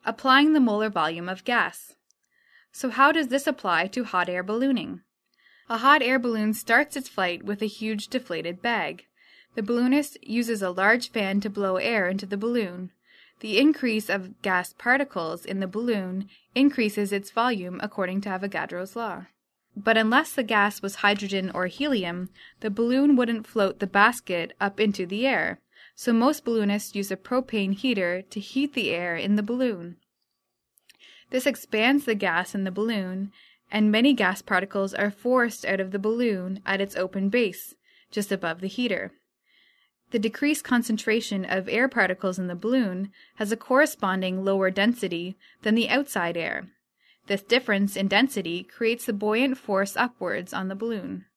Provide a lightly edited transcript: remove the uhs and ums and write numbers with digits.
applying the molar volume of gas. So how does this apply to hot air ballooning? A hot air balloon starts its flight with a huge deflated bag. The balloonist uses a large fan to blow air into the balloon. The increase of gas particles in the balloon increases its volume according to Avogadro's law. But unless the gas was hydrogen or helium, the balloon wouldn't float the basket up into the air, so most balloonists use a propane heater to heat the air in the balloon. This expands the gas in the balloon, and many gas particles are forced out of the balloon at its open base, just above the heater. The decreased concentration of air particles in the balloon has a corresponding lower density than the outside air. This difference in density creates the buoyant force upwards on the balloon.